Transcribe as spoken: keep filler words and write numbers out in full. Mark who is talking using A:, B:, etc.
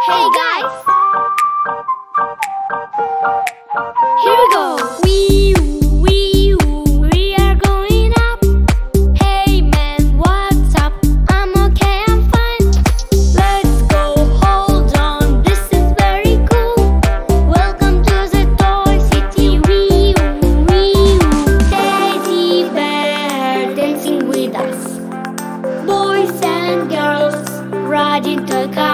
A: Hey guys! Here we go! Wee wee we are going up. Hey man, what's up? I'm okay, I'm fine. Let's go, hold on, this is very cool. Welcome to the Toy City. Wee wee Teddy bear dancing with us. Boys and girls riding toy cars.